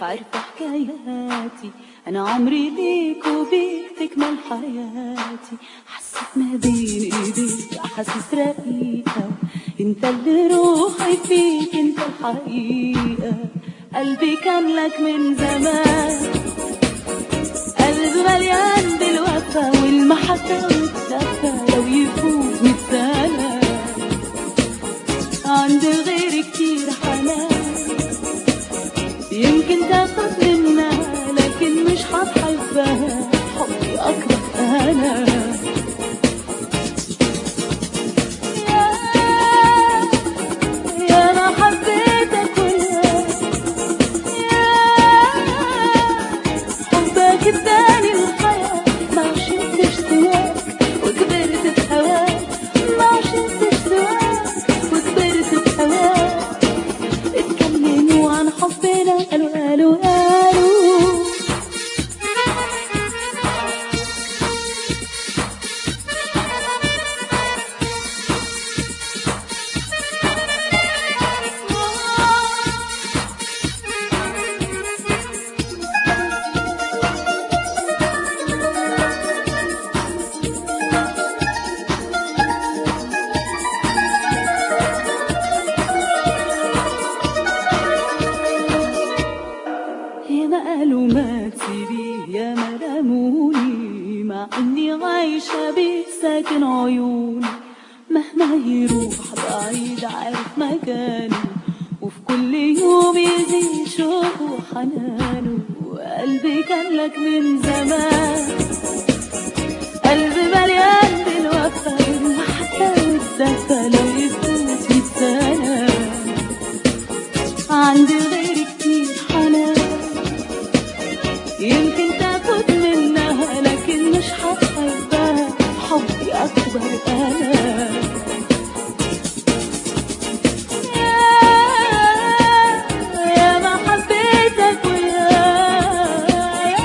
عارفة حكاياتي، أنا عمري ليك وبيك تكمل حياتي. حسيت ما بين إيديك أحاسيس رقيقة، انت اللي روحي فيك، انت الحقيقة. قلبي كان لك من زمان، قلبي مليان بالوفا والمحبة والدفا. لو يفوت 100 سنة عندي غير كتير حنان، يمكن تاخد منها لكن مش هتحبها، حبي أكبر أنا. يا أنا حبيتك وياك، حبك اداني الحياة، ما عشتش سواك وكبرت في هواك، ما عشتش سواك وكبرت في هواك. اتكلموا عن حبنا، قالوا قالوا قالوا قالوا ما تسيبيه، يا ما لاموني، مع اني عايشة بيه ساكن عيوني. مهما يروح بعيد عارف مكانه، وفي كل يوم يزيد شوقه وحنانه. وقلبي كان لك من زمان، قلبي مليان بالوفا والمحبة والدفا. لو يفوت 100 سنة عندي غير كتير حنان، يمكن تاخد منها لكن مش هتحبها، حبي أكبر أنا. يا ما حبيتك وياك،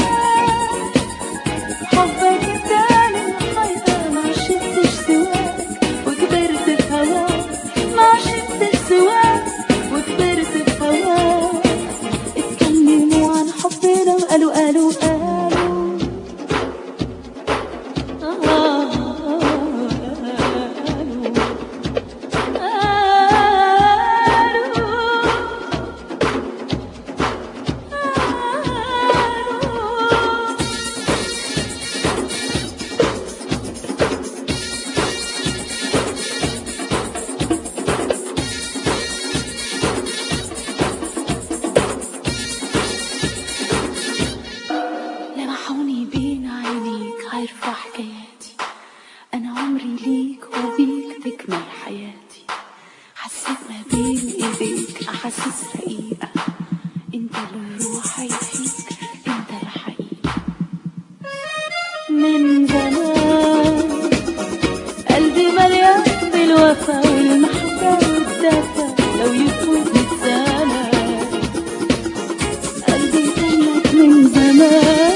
حبك اداني الحياة، ما عشتش سواك وكبرت في هواك، ما عشتش سواك وكبرت في هواك. اتكلموا عن حبنا وقالوا قالوا قالوا لمحوني بين عينيك، عارفة حكاياتي، أنا عمري ليك وبيك تكمل حياتي. حسيت ما بين إيديك أحاسيس رقيقة، انت اللي روحي فيك، انت الحقيقة. من زمان قلبي مليان بالوفا والمحبة والدفا. لو يفوت 100 سنة قلبي كان لك من زمان،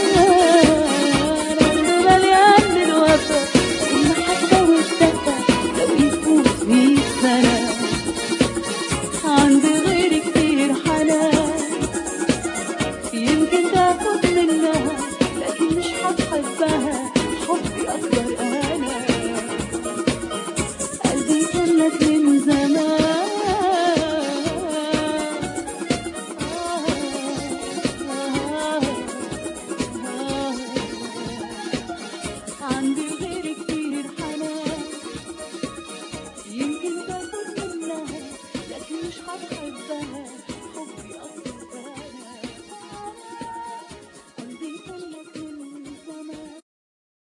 قلبي مليان بالوفا والمحبة والدفا. لو يفوت 100 سنة عندي غير كتير حنان، يمكن تاخد منها لكن مش هتحبها، حبي أكبر أنا. قلبي كان لك من زمان.